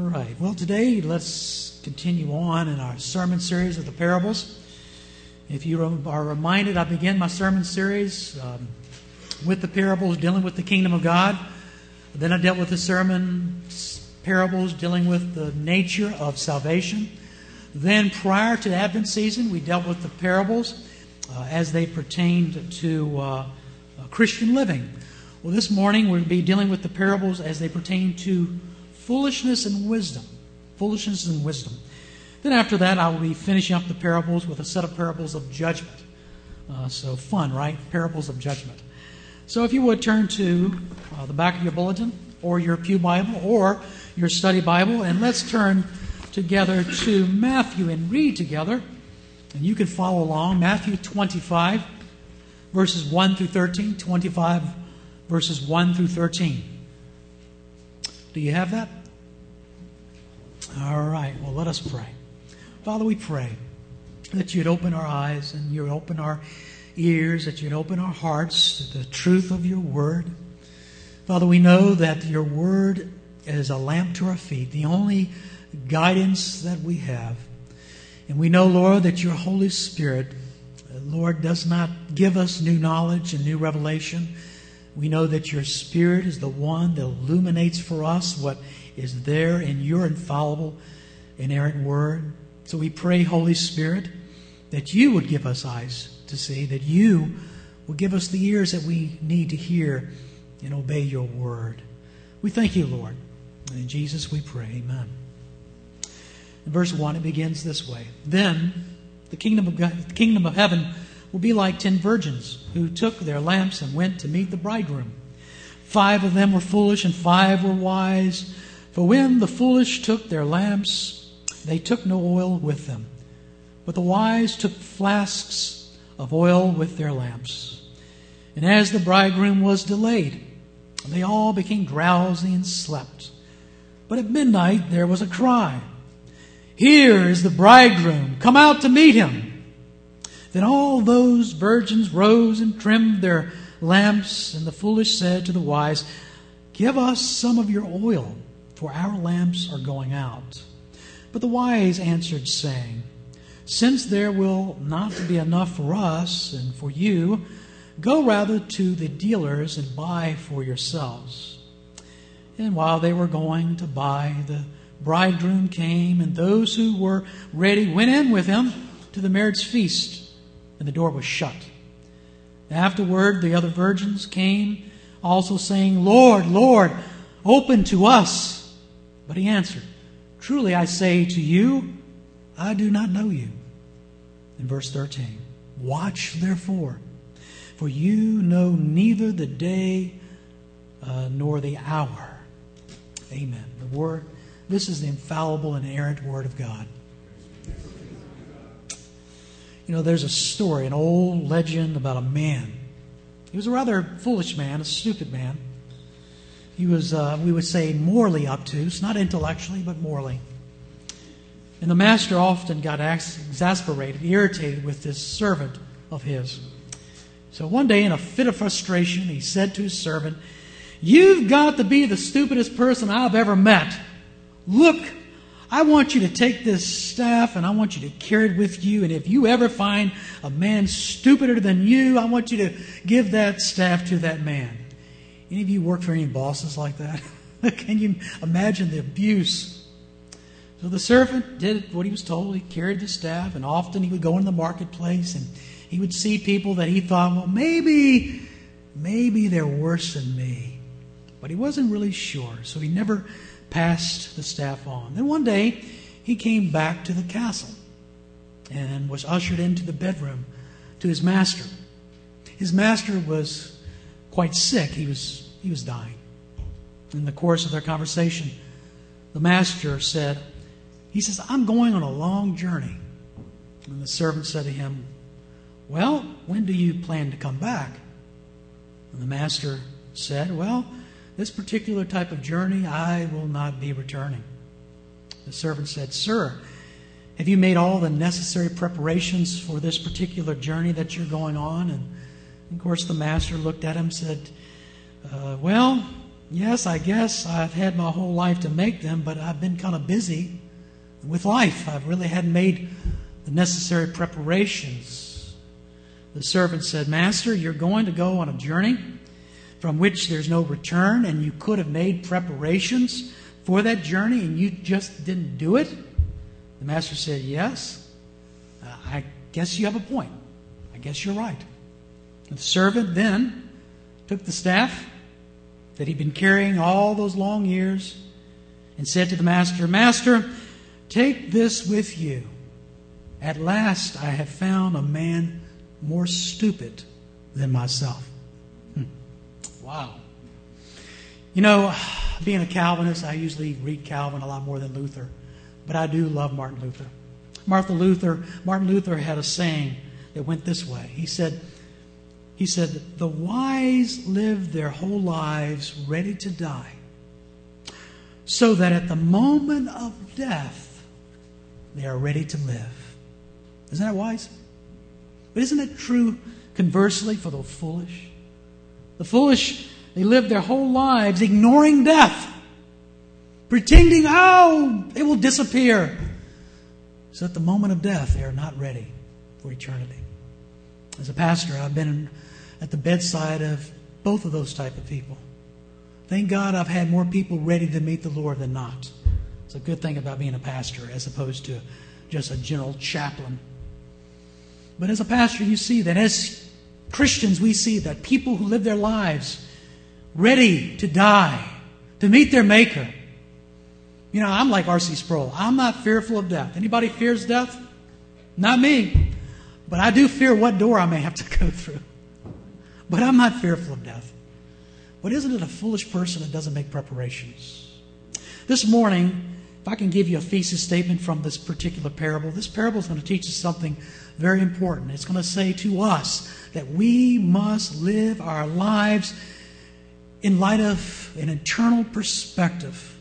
right. Well, today let's continue on in our sermon series of the parables. If you are reminded, I began my sermon series with the parables dealing with the kingdom of God. Then I dealt with the parables dealing with the nature of salvation. Then prior to the Advent season, we dealt with the parables as they pertained to Christian living. Well, this morning we'll be dealing with the parables as they pertain to foolishness and wisdom. Foolishness and wisdom. Then after that, I will be finishing up the parables with a set of parables of judgment. So fun, right? Parables of judgment. So if you would turn to the back of your bulletin or your pew Bible or your study Bible, and let's turn together to Matthew and read together. And you can follow along. Matthew 25, verses 1 through 13. 25, verses 1 through 13. Do you have that? All right. Well, let us pray. Father, we pray that you'd open our eyes and you'd open our ears, that you'd open our hearts to the truth of your word. Father, we know that your word is a lamp to our feet, the only guidance that we have. And we know, Lord, that your Holy Spirit, Lord, does not give us new knowledge and new revelation. We know that your Spirit is the one that illuminates for us what is there in your infallible, inerrant word. So we pray, Holy Spirit, that you would give us eyes to see, that you will give us the ears that we need to hear and obey your word. We thank you, Lord. And in Jesus we pray, amen. In verse 1, it begins this way. Then the kingdom of heaven will be like 10 virgins who took their lamps and went to meet the bridegroom. 5 of them were foolish and 5 were wise. For when the foolish took their lamps, they took no oil with them. But the wise took flasks of oil with their lamps. And as the bridegroom was delayed, they all became drowsy and slept. But at midnight there was a cry, "Here is the bridegroom, come out to meet him." Then all those virgins rose and trimmed their lamps, and the foolish said to the wise, "Give us some of your oil, for our lamps are going out." But the wise answered, saying, "Since there will not be enough for us and for you, go rather to the dealers and buy for yourselves." And while they were going to buy, the bridegroom came, and those who were ready went in with him to the marriage feast, and the door was shut. Afterward, the other virgins came, also saying, "Lord, Lord, open to us." But he answered, "Truly I say to you, I do not know you." In verse 13, "Watch therefore, for you know neither the day nor the hour." Amen. The word. This is the infallible and inerrant word of God. You know, there's a story, an old legend about a man. He was a rather foolish man, a stupid man. He was, we would say, morally obtuse, not intellectually, but morally. And the master often got exasperated, irritated with this servant of his. So one day, in a fit of frustration, he said to his servant, "You've got to be the stupidest person I've ever met. Look, I want you to take this staff and I want you to carry it with you. And if you ever find a man stupider than you, I want you to give that staff to that man." Any of you work for any bosses like that? Can you imagine the abuse? So the servant did what he was told. He carried the staff, and often he would go into the marketplace and he would see people that he thought, well, maybe they're worse than me. But he wasn't really sure, so he never passed the staff on. Then one day, he came back to the castle and was ushered into the bedroom to his master. His master was quite sick. He was dying. In the course of their conversation, the master said, "I'm going on a long journey." And the servant said to him, "Well, when do you plan to come back?" And the master said, "Well, this particular type of journey, I will not be returning." The servant said, "Sir, have you made all the necessary preparations for this particular journey that you're going on?" And of course, the master looked at him and said, "Well, Yes, I guess I've had my whole life to make them, but I've been kind of busy with life. I really hadn't made the necessary preparations. The servant said, Master, you're going to go on a journey from which there's no return, and you could have made preparations for that journey, and you just didn't do it? The master said, yes. I guess you have a point. I guess you're right. And the servant then took the staff that he'd been carrying all those long years and said to the master, Master, take this with you. At last I have found a man more stupid than myself. Wow. You know, being a Calvinist, I usually read Calvin a lot more than Luther. But I do love Martin Luther. Martin Luther had a saying that went this way. He said, the wise live their whole lives ready to die, so that at the moment of death, they are ready to live. Isn't that wise? But isn't it true, conversely, for the foolish? The foolish, they live their whole lives ignoring death, pretending, it will disappear. So at the moment of death, they are not ready for eternity. As a pastor, I've been at the bedside of both of those type of people. Thank God I've had more people ready to meet the Lord than not. It's a good thing about being a pastor as opposed to just a general chaplain. But as a pastor, you see that. As Christians, we see that people who live their lives ready to die, to meet their Maker. You know, I'm like R.C. Sproul. I'm not fearful of death. Anybody fears death? Not me. But I do fear what door I may have to go through. But I'm not fearful of death. But isn't it a foolish person that doesn't make preparations? This morning, if I can give you a thesis statement from this particular parable, this parable is going to teach us something very important. It's going to say to us that we must live our lives in light of an eternal perspective.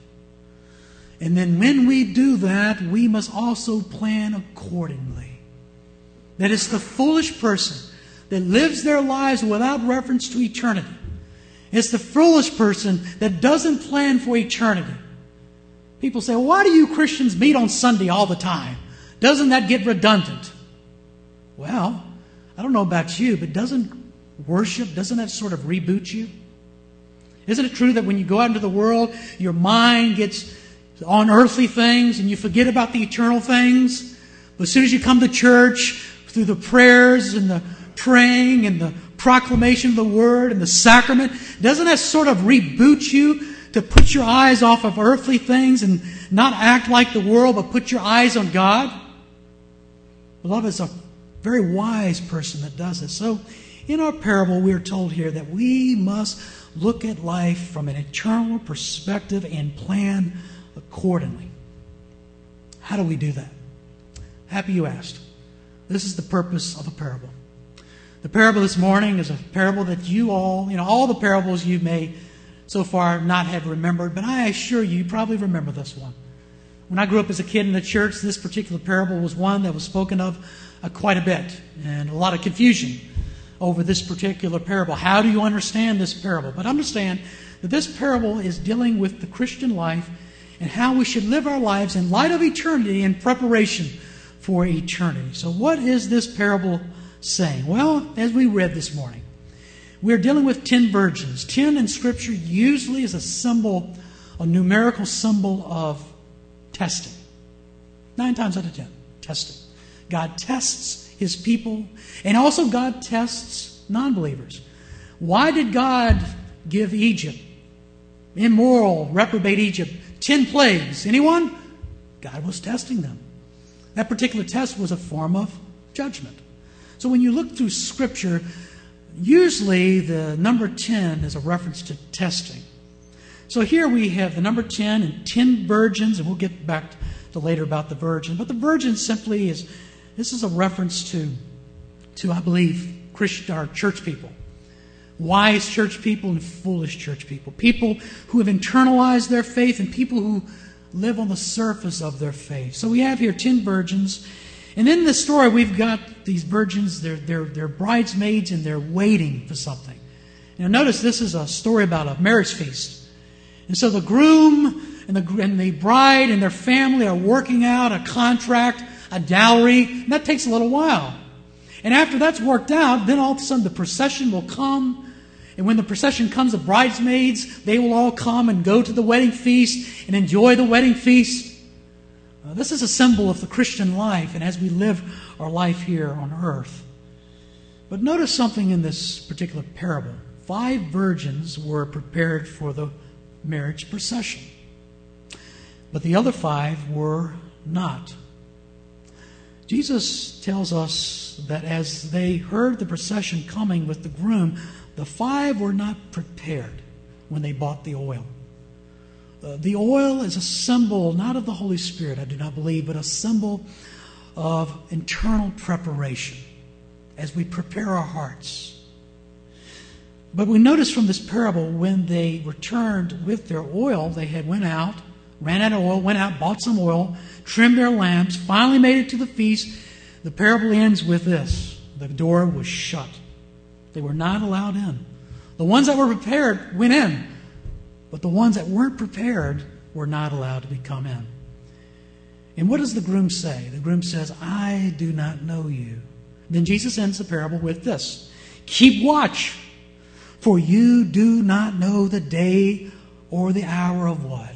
And then when we do that, we must also plan accordingly. That it's the foolish person that lives their lives without reference to eternity. It's the foolish person that doesn't plan for eternity. People say, why do you Christians meet on Sunday all the time? Doesn't that get redundant? Well, I don't know about you, but doesn't that sort of reboot you? Isn't it true that when you go out into the world, your mind gets on earthly things and you forget about the eternal things? But as soon as you come to church, through the prayers and the praying and the proclamation of the Word and the sacrament, doesn't that sort of reboot you to put your eyes off of earthly things and not act like the world, but put your eyes on God? Beloved, it's a very wise person that does it. So, in our parable, we are told here that we must look at life from an eternal perspective and plan accordingly. How do we do that? Happy you asked. This is the purpose of a parable. The parable this morning is a parable that you all the parables you may so far not have remembered, but I assure you probably remember this one. When I grew up as a kid in the church, this particular parable was one that was spoken of quite a bit, and a lot of confusion over this particular parable. How do you understand this parable? But understand that this parable is dealing with the Christian life and how we should live our lives in light of eternity in preparation for eternity. So what is this parable saying? Well, as we read this morning, we're dealing with 10 virgins. 10 in Scripture usually is a symbol, a numerical symbol of testing. 9 times out of 10, testing. God tests His people, and also God tests non-believers. Why did God give Egypt, immoral, reprobate Egypt, 10 plagues? Anyone? God was testing them. That particular test was a form of judgment. So when you look through Scripture, usually the number 10 is a reference to testing. So here we have the number 10 and 10 virgins, and we'll get back to later about the virgin. But the virgin simply is, this is a reference to I believe, Christian or church people. Wise church people and foolish church people. People who have internalized their faith and people who live on the surface of their faith. So we have here 10 virgins. And in the story, we've got these virgins, they're bridesmaids, and they're waiting for something. Now notice this is a story about a marriage feast. And so the groom and the bride and their family are working out a contract, a dowry, and that takes a little while. And after that's worked out, then all of a sudden the procession will come. And when the procession comes, the bridesmaids, they will all come and go to the wedding feast and enjoy the wedding feast. This is a symbol of the Christian life and as we live our life here on earth. But notice something in this particular parable. 5 virgins were prepared for the marriage procession, but the other 5 were not. Jesus tells us that as they heard the procession coming with the groom, the 5 were not prepared when they bought the oil. The oil is a symbol, not of the Holy Spirit, I do not believe, but a symbol of internal preparation as we prepare our hearts. But we notice from this parable, when they returned with their oil, they had ran out of oil, went out, bought some oil, trimmed their lamps, finally made it to the feast. The parable ends with this: the door was shut. They were not allowed in. The ones that were prepared went in, but the ones that weren't prepared were not allowed to come in. And what does the groom say? The groom says, "I do not know you." Then Jesus ends the parable with this: "Keep watch, for you do not know the day or the hour of" what?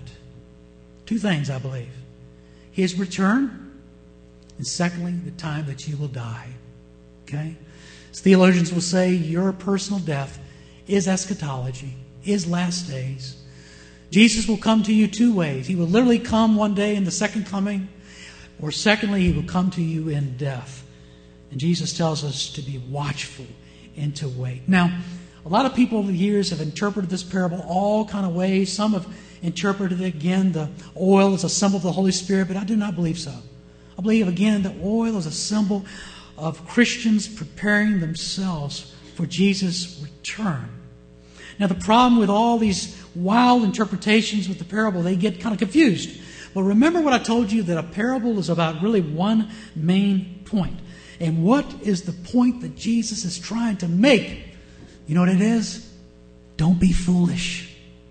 2 things, I believe. His return, and secondly, the time that you will die. Okay? As theologians will say, your personal death is eschatology, is last days. Jesus will come to you 2 ways. He will literally come one day in the second coming, or secondly, He will come to you in death. And Jesus tells us to be watchful and to wait. Now, a lot of people over the years have interpreted this parable all kind of ways. Some have interpreted it, again, the oil is a symbol of the Holy Spirit, but I do not believe so. I believe, again, the oil is a symbol of Christians preparing themselves for Jesus' return. Now, the problem with all these wild interpretations with the parable, they get kind of confused. But remember what I told you, that a parable is about really one main point. And what is the point that Jesus is trying to make? You know what it is? Don't be foolish.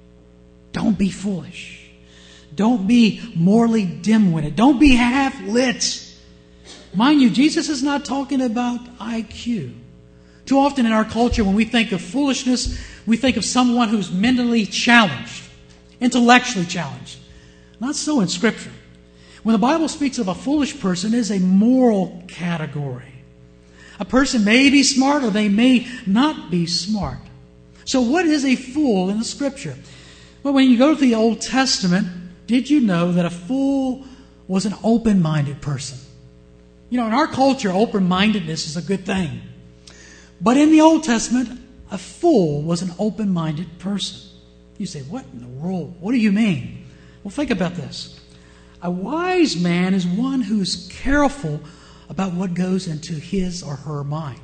Don't be foolish. Don't be morally dim-witted. Don't be half-lit. Mind you, Jesus is not talking about IQ. Too often in our culture, when we think of foolishness, we think of someone who's mentally challenged, intellectually challenged. Not so in Scripture. When the Bible speaks of a foolish person, it is a moral category. A person may be smart or they may not be smart. So what is a fool in the Scripture? Well, when you go to the Old Testament, did you know that a fool was an open-minded person? You know, in our culture, open-mindedness is a good thing. But in the Old Testament, a fool was an open-minded person. You say, what in the world? What do you mean? Well, think about this. A wise man is one who's careful about what goes into his or her mind.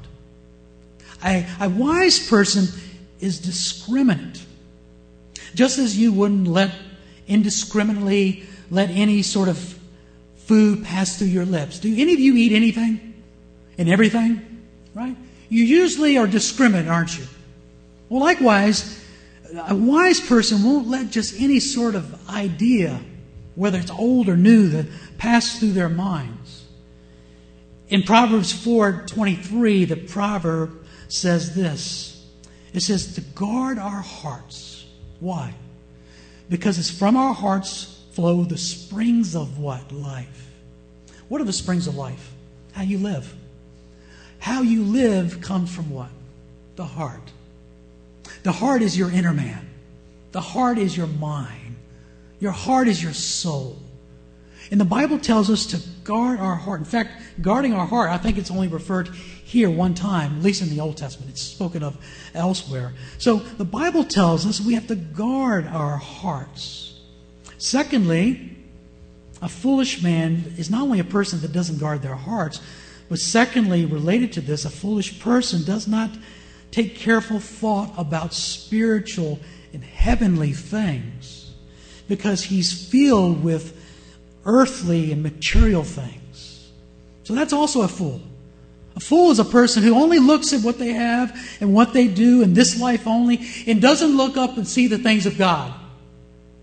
A wise person is discriminate. Just as you wouldn't indiscriminately let any sort of food pass through your lips. Do any of you eat anything and everything? Right? You usually are discriminate, aren't you? Well, likewise, a wise person won't let just any sort of idea, whether it's old or new, that pass through their minds. In Proverbs 4:23, the proverb says this. It says to guard our hearts. Why? Because it's from our hearts flow the springs of what? Life. What are the springs of life? How you live. How you live comes from what? The heart. The heart is your inner man. The heart is your mind. Your heart is your soul. And the Bible tells us to guard our heart. In fact, guarding our heart, I think it's only referred here one time, at least in the Old Testament. It's spoken of elsewhere. So the Bible tells us we have to guard our hearts. Secondly, a foolish man is not only a person that doesn't guard their hearts, but secondly, related to this, a foolish person does not take careful thought about spiritual and heavenly things because he's filled with earthly and material things. So that's also a fool. A fool is a person who only looks at what they have and what they do in this life only and doesn't look up and see the things of God.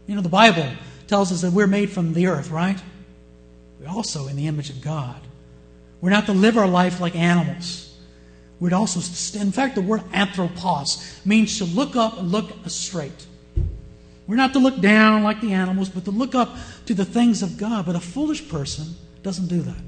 You know, the Bible tells us that we're made from the earth, right? We're also in the image of God. We're not to live our life like animals. We'd also, in fact, the word anthropos means to look up and look straight. We're not to look down like the animals, but to look up to the things of God. But a foolish person doesn't do that.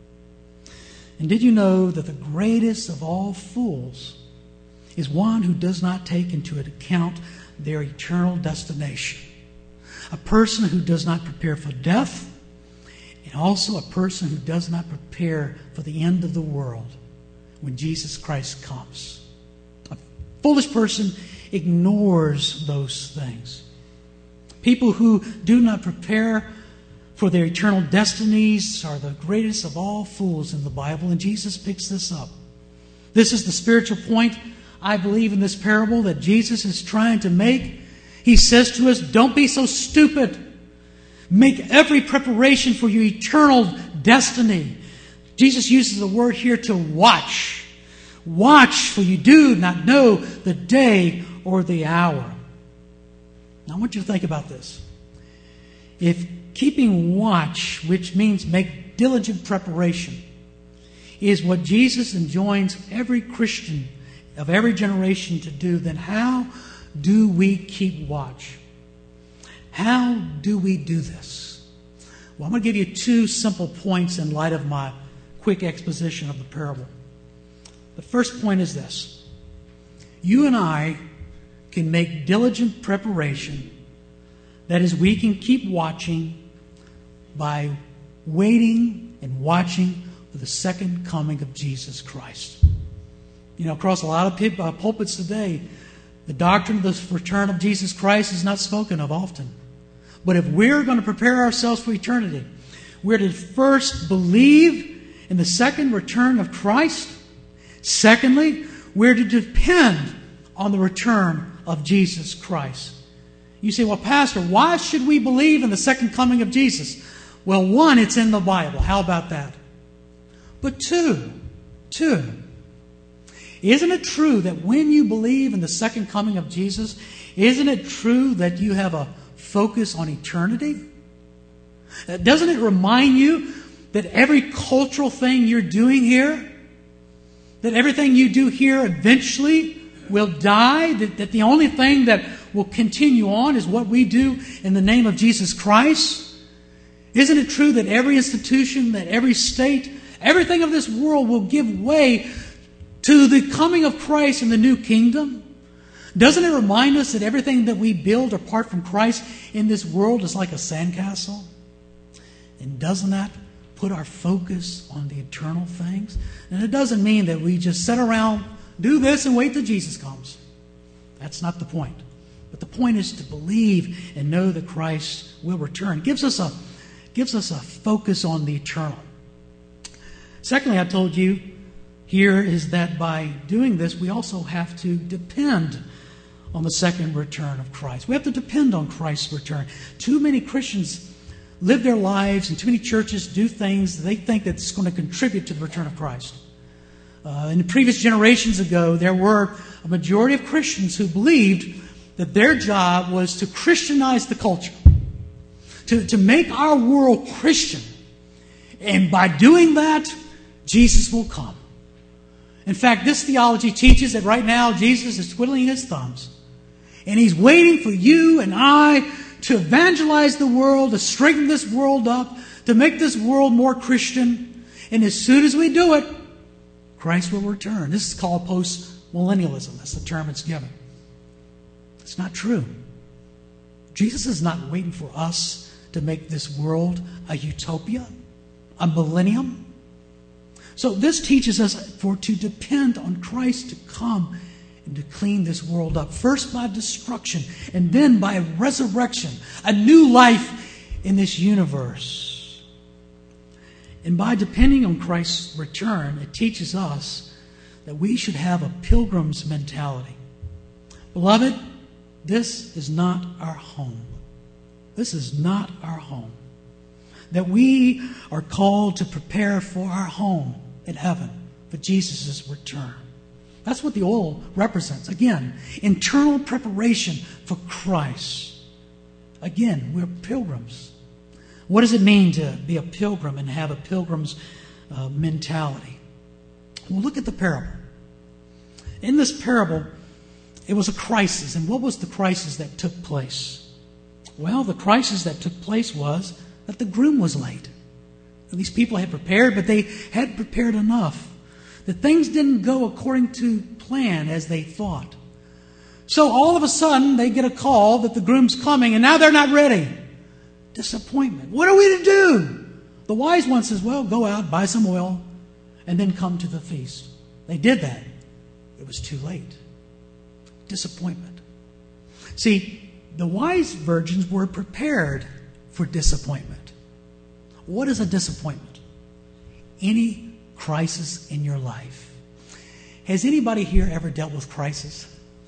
And did you know that the greatest of all fools is one who does not take into account their eternal destination? A person who does not prepare for death, and also a person who does not prepare for the end of the world when Jesus Christ comes. A foolish person ignores those things. People who do not prepare for their eternal destinies are the greatest of all fools in the Bible, and Jesus picks this up. This is the spiritual point, I believe, in this parable that Jesus is trying to make. He says to us, don't be so stupid. Make every preparation for your eternal destiny. Jesus uses the word here to watch. Watch, for you do not know the day or the hour. Now I want you to think about this. If keeping watch, which means make diligent preparation, is what Jesus enjoins every Christian of every generation to do, then how do we keep watch? How do we do this? Well, I'm going to give you 2 simple points in light of my quick exposition of the parable. The first point is this. You and I can make diligent preparation. That is, we can keep watching by waiting and watching for the second coming of Jesus Christ. You know, across a lot of pulpits today, the doctrine of the return of Jesus Christ is not spoken of often. But if we're going to prepare ourselves for eternity, we're to first believe in the second return of Christ. Secondly, we're to depend on the return of Jesus Christ. You say, well, Pastor, why should we believe in the second coming of Jesus? Well, 1, it's in the Bible. How about that? But 2, isn't it true that when you believe in the second coming of Jesus, isn't it true that you have a focus on eternity? Doesn't it remind you that every cultural thing you're doing here, that everything you do here eventually will die, that the only thing that will continue on is what we do in the name of Jesus Christ? Isn't it true that every institution, that every state, everything of this world will give way to the coming of Christ in the new kingdom? Doesn't it remind us that everything that we build apart from Christ in this world is like a sandcastle? And doesn't that put our focus on the eternal things? And it doesn't mean that we just sit around, do this, and wait till Jesus comes. That's not the point. But the point is to believe and know that Christ will return. It gives us a focus on the eternal. Secondly, I told you here is that by doing this, we also have to depend on the second return of Christ. We have to depend on Christ's return. Too many Christians live their lives, and too many churches do things they think that's going to contribute to the return of Christ. In the previous generations ago, there were a majority of Christians who believed that their job was to Christianize the culture, to make our world Christian. And by doing that, Jesus will come. In fact, this theology teaches that right now Jesus is twiddling his thumbs. And he's waiting for you and I to evangelize the world, to straighten this world up, to make this world more Christian. And as soon as we do it, Christ will return. This is called post-millennialism. That's the term it's given. It's not true. Jesus is not waiting for us to make this world a utopia, a millennium. So this teaches us to depend on Christ to come and to clean this world up. First by destruction and then by resurrection. A new life in this universe. And by depending on Christ's return, it teaches us that we should have a pilgrim's mentality. Beloved, this is not our home. This is not our home. That we are called to prepare for our home in heaven, for Jesus' return. That's what the oil represents. Again, internal preparation for Christ. Again, we're pilgrims. What does it mean to be a pilgrim and have a pilgrim's mentality? Well, look at the parable. In this parable, it was a crisis. And what was the crisis that took place? Well, the crisis that took place was that the groom was late. These people had prepared, but they had prepared enough that things didn't go according to plan as they thought. So all of a sudden, they get a call that the groom's coming, and now they're not ready. Disappointment. What are we to do? The wise one says, well, go out, buy some oil, and then come to the feast. They did that. It was too late. Disappointment. See, the wise virgins were prepared for disappointment. What is a disappointment? Any crisis in your life. Has anybody here ever dealt with crisis?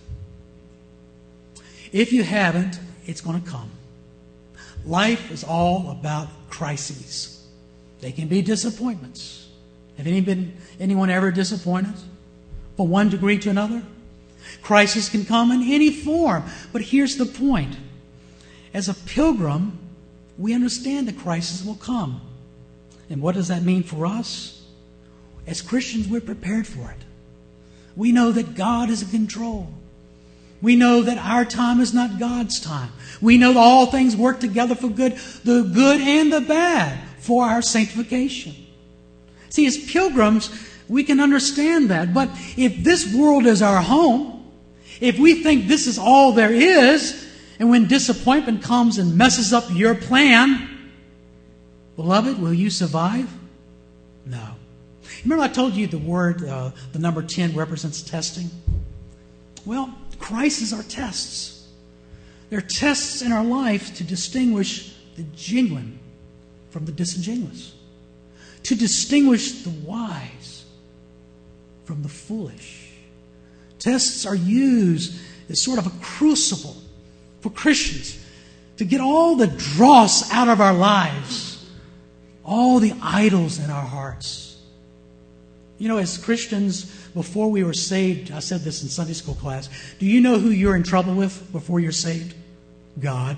If you haven't, it's going to come. Life is all about crises. They can be disappointments. Have anyone ever disappointed from one degree to another? Crisis can come in any form. But here's the point. As a pilgrim, we understand that crisis will come. And what does that mean for us? As Christians, we're prepared for it. We know that God is in control. We know that our time is not God's time. We know that all things work together for good, the good and the bad, for our sanctification. See, as pilgrims, we can understand that. But if this world is our home, if we think this is all there is, and when disappointment comes and messes up your plan, beloved, will you survive? No. Remember I told you the word, the number 10 represents testing? Well, crises are tests. They're tests in our life to distinguish the genuine from the disingenuous. To distinguish the wise from the foolish. Tests are used as sort of a crucible for Christians to get all the dross out of our lives, all the idols in our hearts. You know, as Christians, before we were saved, I said this in Sunday school class, do you know who you're in trouble with before you're saved? God.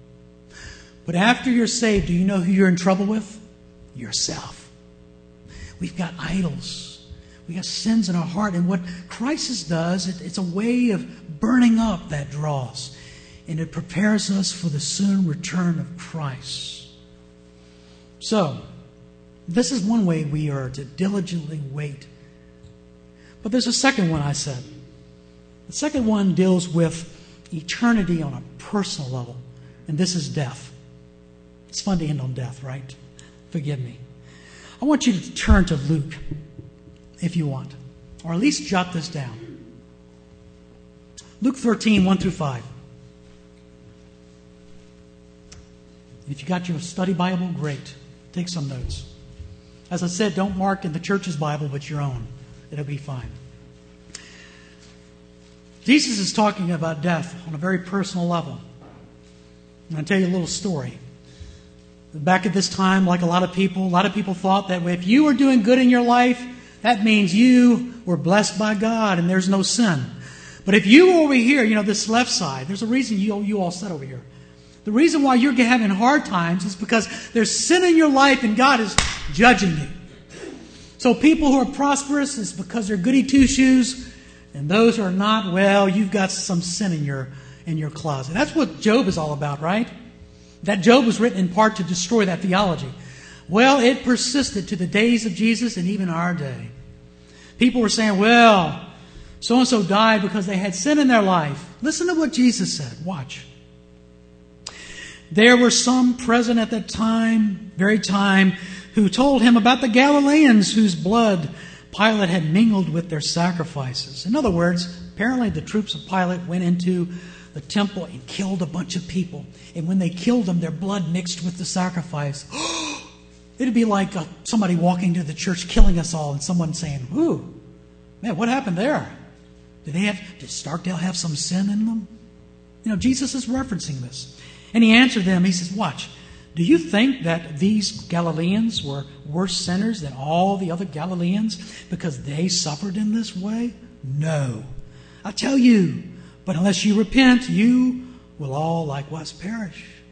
But after you're saved, do you know who you're in trouble with? Yourself. We've got idols. We've got sins in our heart. And what crisis does, it's a way of burning up that dross. And it prepares us for the soon return of Christ. So, this is one way we are to diligently wait. But there's a second one I said. The second one deals with eternity on a personal level. And this is death. It's fun to end on death, right? Forgive me. I want you to turn to Luke, if you want. Or at least jot this down. Luke 13, 1 through 5. If you got your study Bible, great. Take some notes. As I said, don't mark in the church's Bible, but your own. It'll be fine. Jesus is talking about death on a very personal level. And I'll tell you a little story. Back at this time, like a lot of people thought that if you were doing good in your life, that means you were blessed by God and there's no sin. But if you were over here, this left side, there's a reason you all sat over here. The reason why you're having hard times is because there's sin in your life and God is judging you. So people who are prosperous is because they're goody two-shoes, and those who are not, well, you've got some sin in your closet. That's what Job is all about, right? That Job was written in part to destroy that theology. Well, it persisted to the days of Jesus and even our day. People were saying, well, so-and-so died because they had sin in their life. Listen to what Jesus said. Watch. There were some present at that very time, who told him about the Galileans whose blood Pilate had mingled with their sacrifices. In other words, apparently the troops of Pilate went into the temple and killed a bunch of people. And when they killed them, their blood mixed with the sacrifice. It'd be like somebody walking to the church killing us all and someone saying, ooh, man, what happened there? Did Starkdale have some sin in them? Jesus is referencing this. And he answered them, he says, watch. Do you think that these Galileans were worse sinners than all the other Galileans because they suffered in this way? No. I tell you, but unless you repent, you will all likewise perish.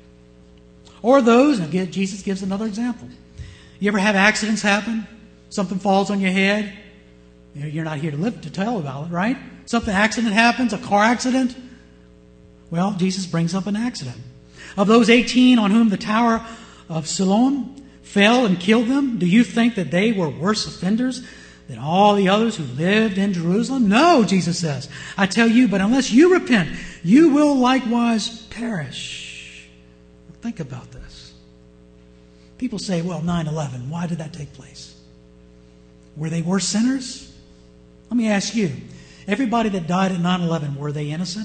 Or those, and again, Jesus gives another example. You ever have accidents happen? Something falls on your head. You're not here to live to tell about it, right? Accident happens, a car accident. Well, Jesus brings up an accident. Of those 18 on whom the tower of Siloam fell and killed them, do you think that they were worse offenders than all the others who lived in Jerusalem? No, Jesus says. I tell you, but unless you repent, you will likewise perish. Think about this. People say, well, 9/11, why did that take place? Were they worse sinners? Let me ask you, everybody that died at 9/11, were they innocent?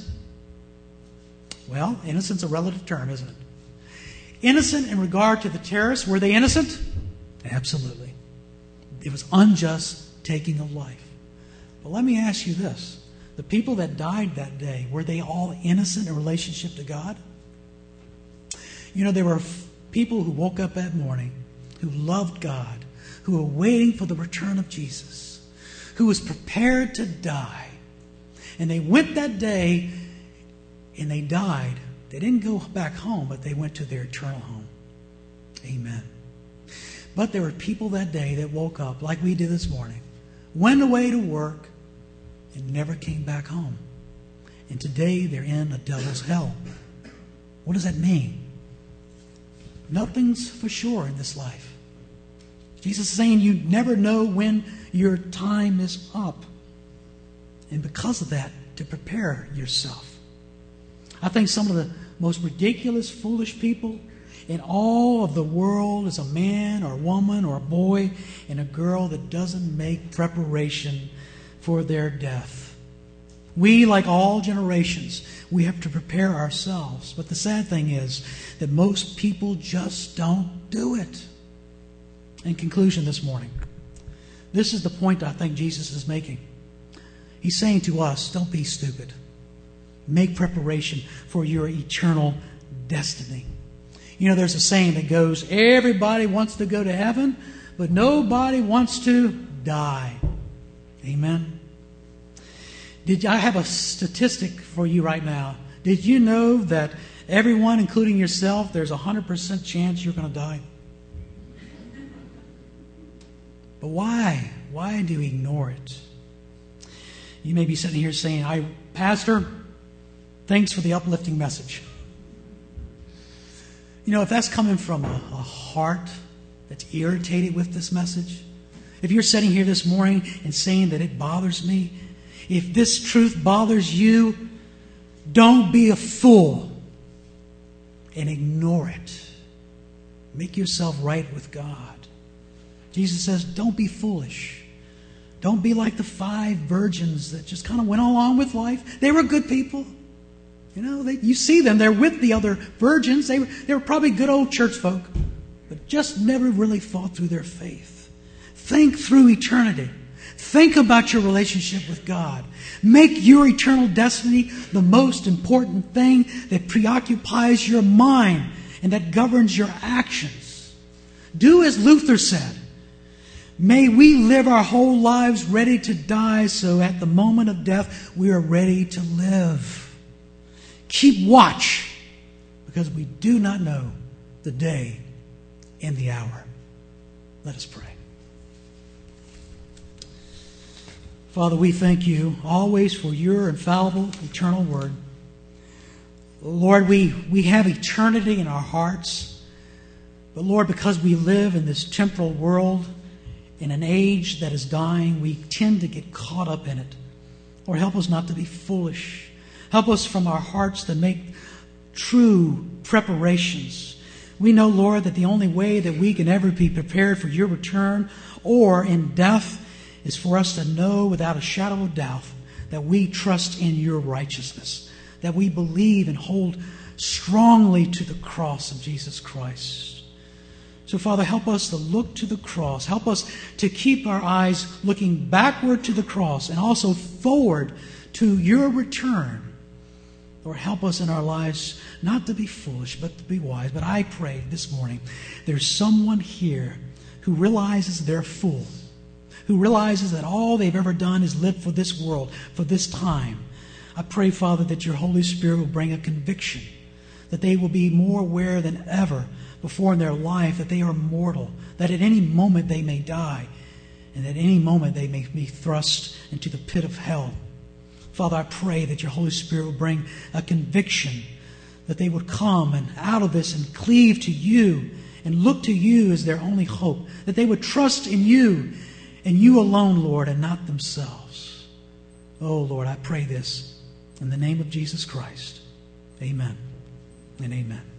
Well, innocent's a relative term, isn't it? Innocent in regard to the terrorists, were they innocent? Absolutely. It was unjust taking of life. But let me ask you this. The people that died that day, were they all innocent in relationship to God? There were people who woke up that morning, who loved God, who were waiting for the return of Jesus, who was prepared to die. And they went that day and they died. They didn't go back home, but they went to their eternal home. Amen. But there were people that day that woke up, like we did this morning, went away to work, and never came back home. And today they're in a devil's hell. What does that mean? Nothing's for sure in this life. Jesus is saying you never know when your time is up. And because of that, to prepare yourself. I think some of the most ridiculous, foolish people in all of the world is a man or a woman or a boy and a girl that doesn't make preparation for their death. We, like all generations, we have to prepare ourselves. But the sad thing is that most people just don't do it. In conclusion this morning, this is the point I think Jesus is making. He's saying to us, don't be stupid. Make preparation for your eternal destiny. There's a saying that goes, everybody wants to go to heaven, but nobody wants to die. Amen. I have a statistic for you right now. Did you know that everyone, including yourself, there's a 100% chance you're going to die? But why? Why do we ignore it? You may be sitting here saying, Pastor, thanks for the uplifting message. If that's coming from a heart that's irritated with this message, if you're sitting here this morning and saying that it bothers me, if this truth bothers you, don't be a fool and ignore it. Make yourself right with God. Jesus says, don't be foolish. Don't be like the 5 virgins that just kind of went along with life. They were good people. You see them. They're with the other virgins. They were probably good old church folk, but just never really thought through their faith. Think through eternity. Think about your relationship with God. Make your eternal destiny the most important thing that preoccupies your mind and that governs your actions. Do as Luther said. May we live our whole lives ready to die, so at the moment of death we are ready to live. Keep watch, because we do not know the day and the hour. Let us pray. Father, we thank you always for your infallible, eternal word. Lord, we have eternity in our hearts. But Lord, because we live in this temporal world, in an age that is dying, we tend to get caught up in it. Lord, help us not to be foolish. Help us from our hearts to make true preparations. We know, Lord, that the only way that we can ever be prepared for your return or in death is for us to know without a shadow of doubt that we trust in your righteousness, that we believe and hold strongly to the cross of Jesus Christ. So, Father, help us to look to the cross. Help us to keep our eyes looking backward to the cross and also forward to your return. Lord, help us in our lives not to be foolish, but to be wise. But I pray this morning there's someone here who realizes they're a fool, who realizes that all they've ever done is live for this world, for this time. I pray, Father, that your Holy Spirit will bring a conviction, that they will be more aware than ever before in their life that they are mortal, that at any moment they may die, and at any moment they may be thrust into the pit of hell. Father, I pray that your Holy Spirit will bring a conviction, that they would come and out of this and cleave to you and look to you as their only hope, that they would trust in you and you alone, Lord, and not themselves. Oh, Lord, I pray this in the name of Jesus Christ. Amen and amen.